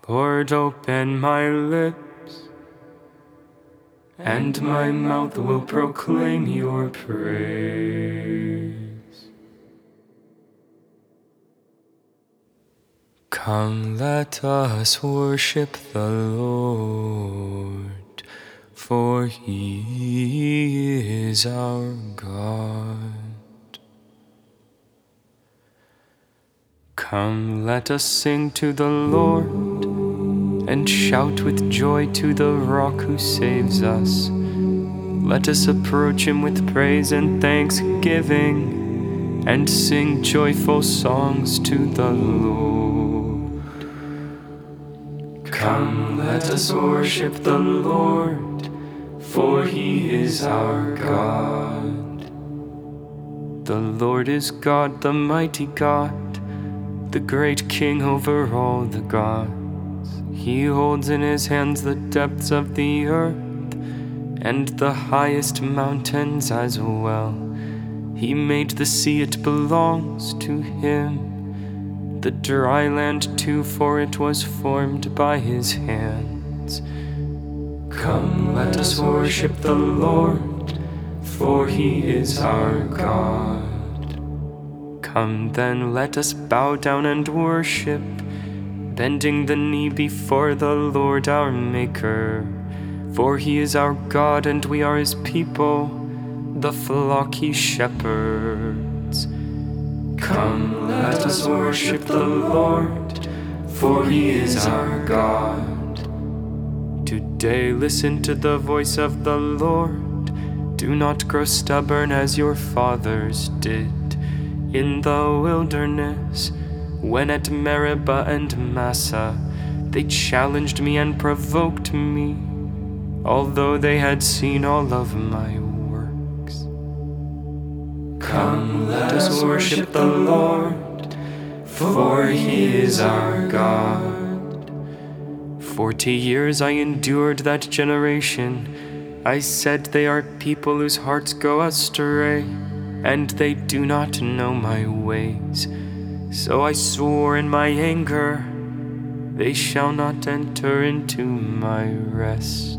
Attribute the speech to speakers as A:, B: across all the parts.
A: Lord, open my lips, and my mouth will proclaim your praise. Come, let us worship the Lord, for He is our God. Come, let us sing to the Lord, and shout with joy to the Rock who saves us. Let us approach Him with praise and thanksgiving, and sing joyful songs to the Lord. Come, let us worship the Lord, for He is our God. The Lord is God, the mighty God, the great King over all the gods. He holds in His hands the depths of the earth, and the highest mountains as well. He made the sea, it belongs to Him, the dry land too, for it was formed by His hands. Come, let us worship the Lord, for He is our God. Come then, let us bow down and worship, bending the knee before the Lord our Maker. For He is our God, and we are His people, the flock He shepherds. Come, let us worship the Lord, for He is our God. Today listen to the voice of the Lord. Do not grow stubborn as your fathers did in the wilderness, when at Meribah and Massah they challenged me and provoked me, although they had seen all of my works. Come, let us worship the Lord, for He is our God. 40 years I endured that generation. I said, they are people whose hearts go astray, and they do not know my ways. So I swore in my anger, they shall not enter into my rest.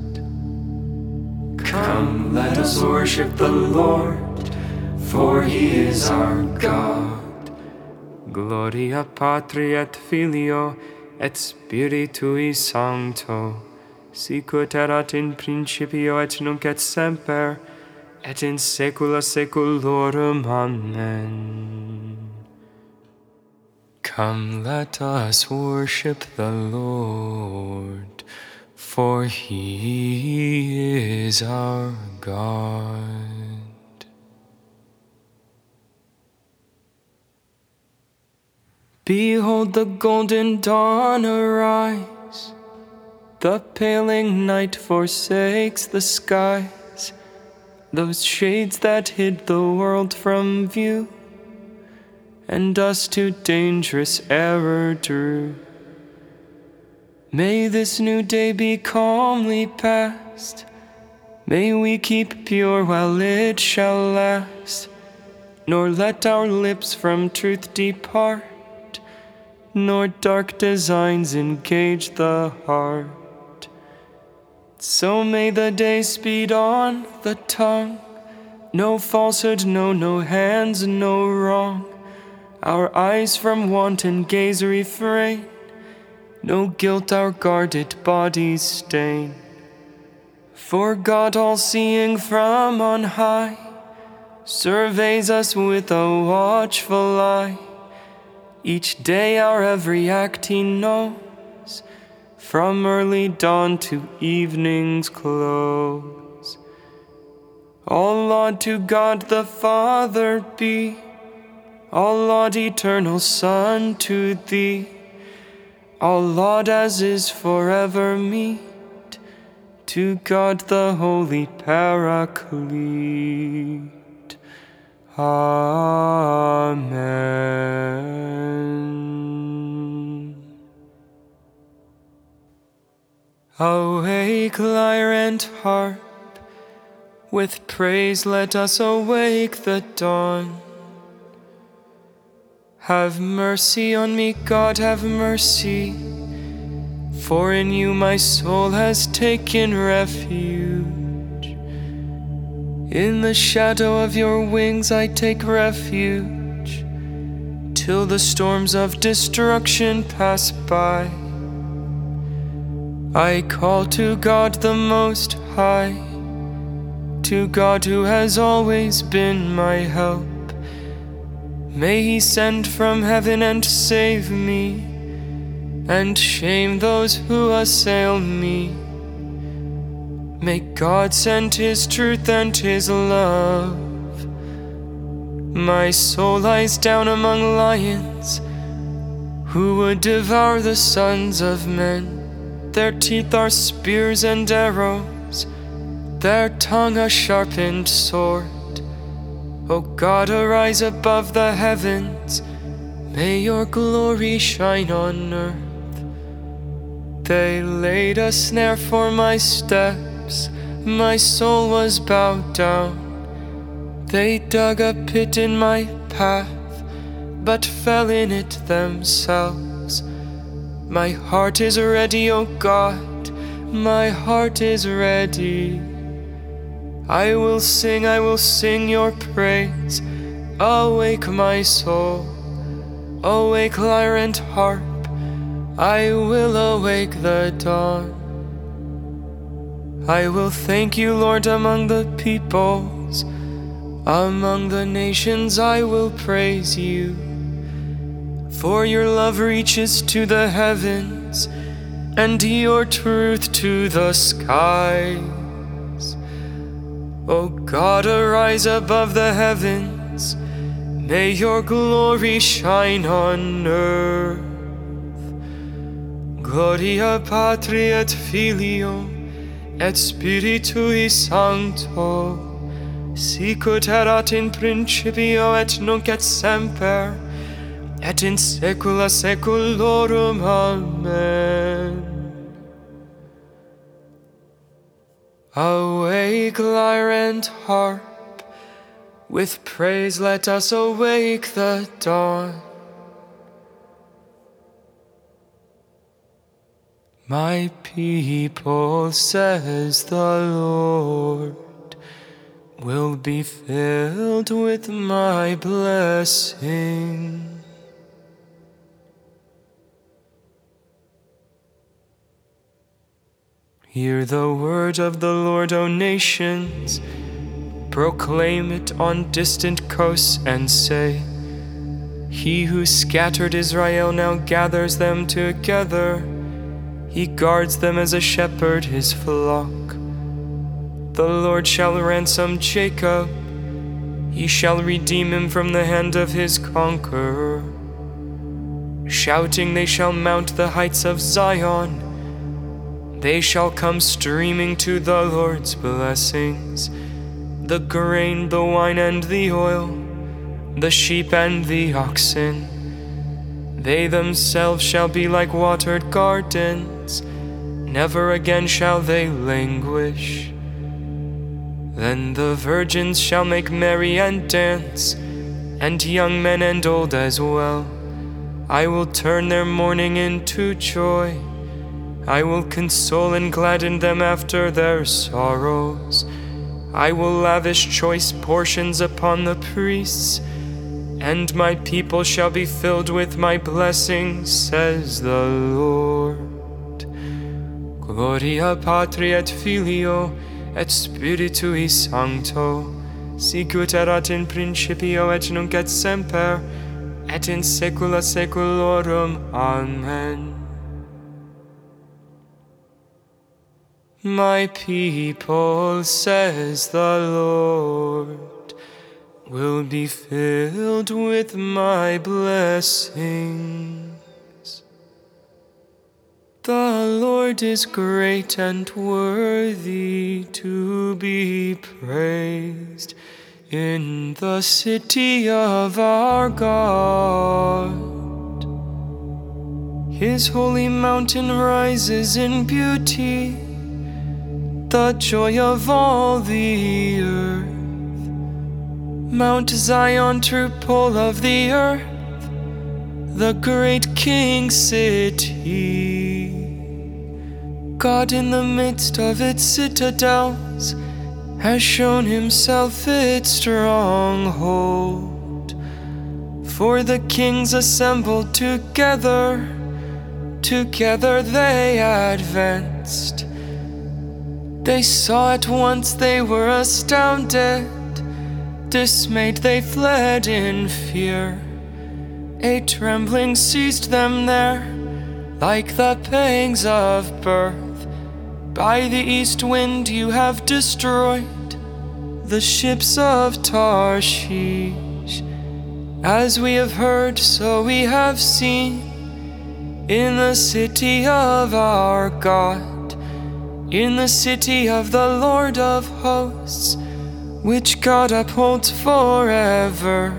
A: Come, let us worship the Lord, for He is our God. Gloria Patri et Filio et Spiritui Sancto, sicut erat in principio et nunc et semper, et in saecula saeculorum. Amen. Come, let us worship the Lord, for He is our God. Behold, the golden dawn arise, the paling night forsakes the skies. Those shades that hid the world from view, and us to dangerous error drew. May this new day be calmly passed. May we keep pure while it shall last, nor let our lips from truth depart, nor dark designs engage the heart. So may the day speed on the tongue, no falsehood, no hands, no wrong. Our eyes from wanton gaze refrain, no guilt our guarded bodies stain. For God, all-seeing from on high, surveys us with a watchful eye. Each day our every act He knows, from early dawn to evening's close. All laud to God the Father be, all laud, eternal Son, to Thee. All laud as is forever meet, to God the Holy Paraclete. Amen. Awake, lyre and harp, with praise let us awake the dawn. Have mercy on me, God, have mercy. For in you my soul has taken refuge. In the shadow of your wings I take refuge, till the storms of destruction pass by. I call to God the Most High, to God who has always been my help. May He send from heaven and save me, and shame those who assail me. May God send His truth and His love. My soul lies down among lions, who would devour the sons of men. Their teeth are spears and arrows, their tongue a sharpened sword. O God, arise above the heavens, may your glory shine on earth. They laid a snare for my steps, my soul was bowed down. They dug a pit in my path, but fell in it themselves. My heart is ready, O God, my heart is ready. I will sing your praise. Awake my soul, awake lyre and harp, I will awake the dawn. I will thank you, Lord, among the peoples, among the nations I will praise you. For your love reaches to the heavens, and your truth to the skies. O God, arise above the heavens, may your glory shine on earth. Gloria Patri et Filio et Spiritui Sancto, sicut erat in principio et nunc et semper, et in saecula saeculorum. Amen. Awake, lyre and harp, with praise let us awake the dawn. My people, says the Lord, will be filled with my blessing. Hear the word of the Lord, O nations. Proclaim it on distant coasts and say, He who scattered Israel now gathers them together. He guards them as a shepherd his flock. The Lord shall ransom Jacob. He shall redeem him from the hand of his conqueror. Shouting they shall mount the heights of Zion. They shall come streaming to the Lord's blessings, the grain, the wine, and the oil, the sheep and the oxen. They themselves shall be like watered gardens, never again shall they languish. Then the virgins shall make merry and dance, and young men and old as well. I will turn their mourning into joy. I will console and gladden them after their sorrows. I will lavish choice portions upon the priests, and my people shall be filled with my blessings, says the Lord. Gloria Patri et Filio et Spiritui Sancto, sicut erat in principio et nunc et semper, et in saecula saeculorum. Amen. My people, says the Lord, will be filled with my blessings. The Lord is great and worthy to be praised in the city of our God. His holy mountain rises in beauty, the joy of all the earth. Mount Zion, true pole of the earth, the great King city. God in the midst of its citadels has shown himself its stronghold. For the kings assembled together, together they advanced. They saw at once, they were astounded. Dismayed they fled in fear. A trembling seized them there, like the pangs of birth. By the east wind you have destroyed the ships of Tarshish. As we have heard, so we have seen, in the city of our God, in the city of the Lord of hosts, which God upholds forever.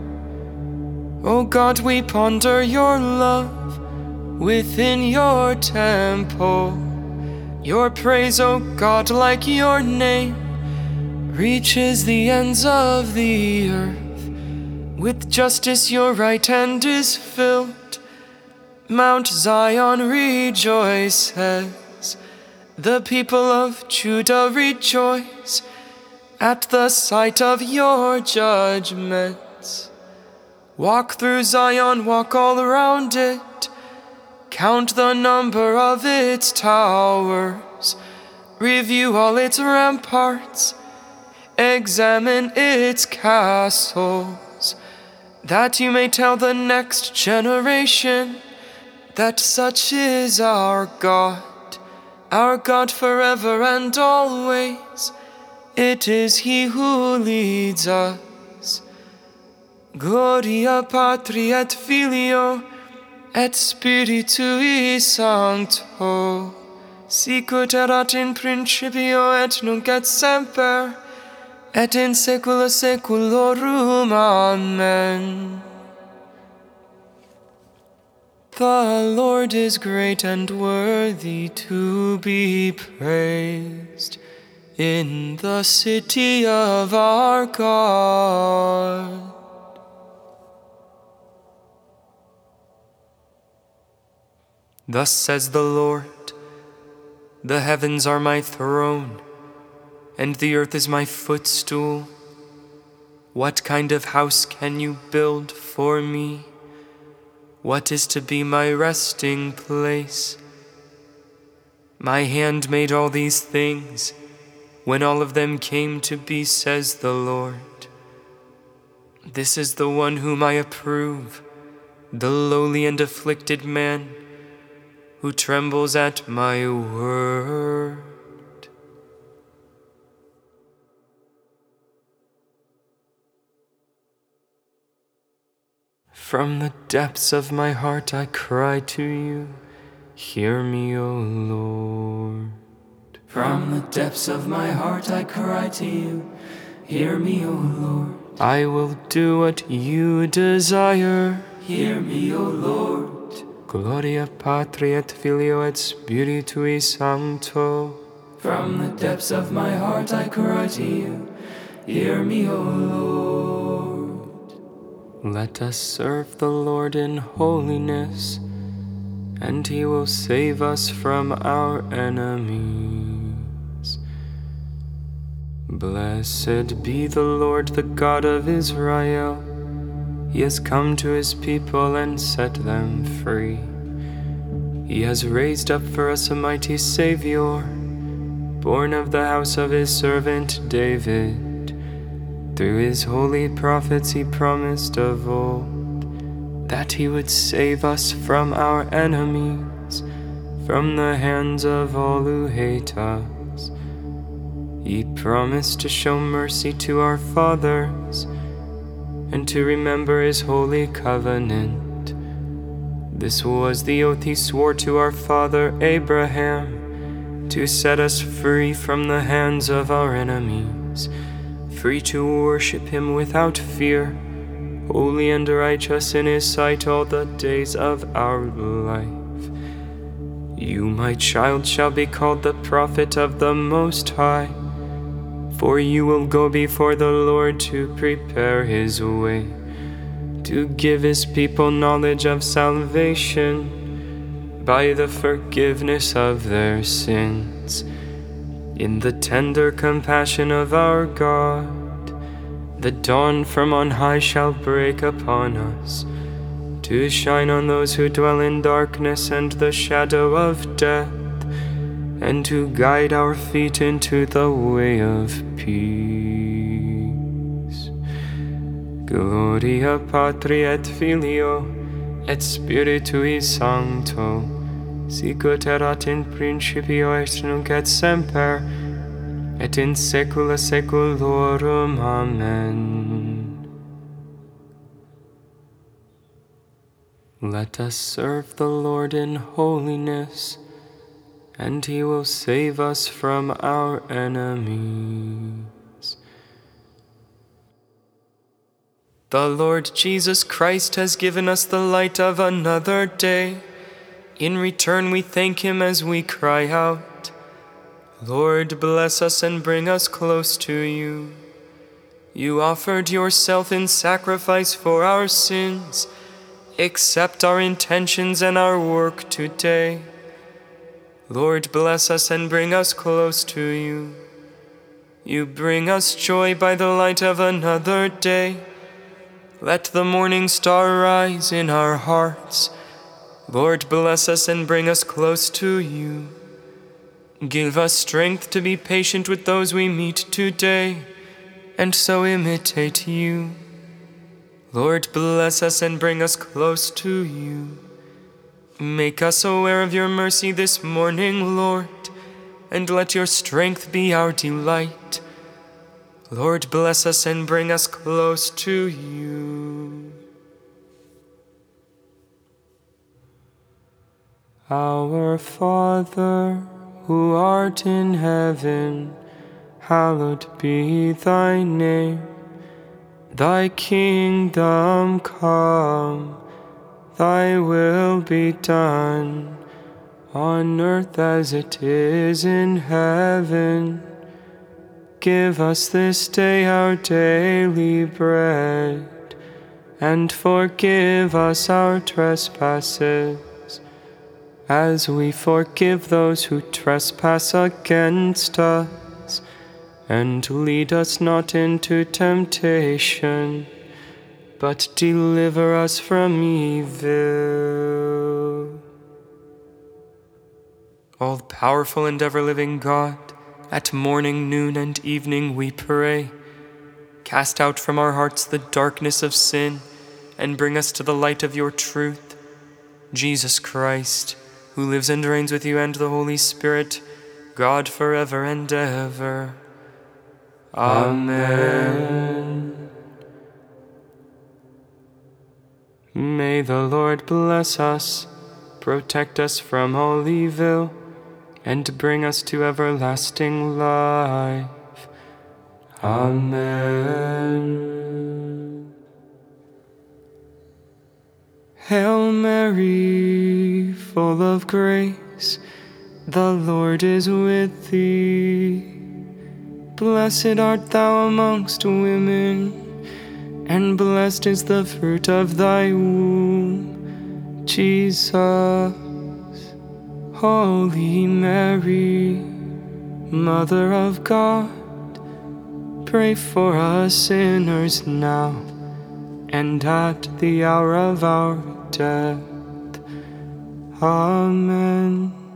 A: O God, we ponder your love within your temple. Your praise, O God, like your name, reaches the ends of the earth. With justice your right hand is filled. Mount Zion rejoices. The people of Judah rejoice at the sight of your judgments. Walk through Zion, walk all around it. Count the number of its towers. Review all its ramparts. Examine its castles, that you may tell the next generation that such is our God forever and always. It is He who leads us. Gloria Patri et Filio et Spiritui Sancto, sicut erat in principio et nunc et semper, et in saecula saeculorum. Amen. The Lord is great and worthy to be praised in the city of our God. Thus says the Lord, the heavens are my throne, and the earth is my footstool. What kind of house can you build for me? What is to be my resting place? My hand made all these things, when all of them came to be, says the Lord. This is the one whom I approve, the lowly and afflicted man, who trembles at my word. From the depths of my heart I cry to you, hear me, O Lord.
B: From the depths of my heart I cry to you, hear me, O Lord.
A: I will do what you desire.
B: Hear me, O Lord.
A: Gloria Patri et Filio et Spiritui Sancto.
B: From the depths of my heart I cry to you, hear me, O Lord.
A: Let us serve the Lord in holiness, and He will save us from our enemies. Blessed be the Lord, the God of Israel. He has come to His people and set them free. He has raised up for us a mighty Savior, born of the house of His servant David. Through His holy prophets He promised of old that He would save us from our enemies, from the hands of all who hate us. He promised to show mercy to our fathers and to remember His holy covenant. This was the oath He swore to our father Abraham, to set us free from the hands of our enemies, free to worship Him without fear, holy and righteous in His sight all the days of our life. You, my child, shall be called the prophet of the Most High, for you will go before the Lord to prepare His way, to give His people knowledge of salvation by the forgiveness of their sins. In the tender compassion of our God, the dawn from on high shall break upon us, to shine on those who dwell in darkness and the shadow of death, and to guide our feet into the way of peace. Gloria Patri et Filio et Spiritui Sancto, sic ut erat in principio et nunc et semper, et in saecula saeculorum. Amen. Let us serve the Lord in holiness, and He will save us from our enemies. The Lord Jesus Christ has given us the light of another day. In return we thank Him as we cry out, Lord, bless us and bring us close to you. You offered yourself in sacrifice for our sins. Accept our intentions and our work today. Lord, bless us and bring us close to you. You bring us joy by the light of another day. Let the morning star rise in our hearts. Lord, bless us and bring us close to you. Give us strength to be patient with those we meet today, and so imitate you. Lord, bless us and bring us close to you. Make us aware of your mercy this morning, Lord, and let your strength be our delight. Lord, bless us and bring us close to you. Our Father, who art in heaven, hallowed be thy name. Thy kingdom come, thy will be done, on earth as it is in heaven. Give us this day our daily bread, and forgive us our trespasses, as we forgive those who trespass against us. And lead us not into temptation, but deliver us from evil. All-powerful and ever-living God, at morning, noon, and evening we pray. Cast out from our hearts the darkness of sin, and bring us to the light of your truth. Jesus Christ, who lives and reigns with you and the Holy Spirit, God forever and ever. Amen. May the Lord bless us, protect us from all evil, and bring us to everlasting life. Amen. Hail Mary, full of grace, the Lord is with thee. Blessed art thou amongst women, and blessed is the fruit of thy womb, Jesus. Holy Mary, Mother of God, pray for us sinners now, and at the hour of our death. Amen.